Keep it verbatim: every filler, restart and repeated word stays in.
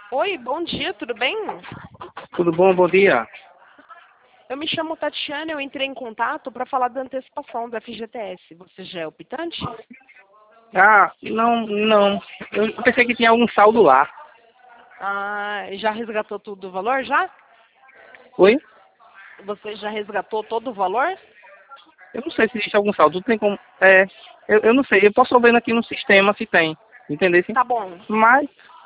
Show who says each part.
Speaker 1: Oi, bom dia, tudo bem?
Speaker 2: Tudo bom? Bom dia.
Speaker 1: Eu me chamo Tatiana, eu entrei em contato para falar da antecipação do F G T S. Você já é optante?
Speaker 2: Ah, não, não. Eu pensei que tinha algum saldo lá.
Speaker 1: Ah, já resgatou tudo o valor já?
Speaker 2: Oi?
Speaker 1: Você já resgatou todo o valor?
Speaker 2: Eu não sei se existe algum saldo. Tem como. É, eu, eu não sei. Eu posso ver aqui no sistema se tem. Entendeu?
Speaker 1: Tá bom.
Speaker 2: Mas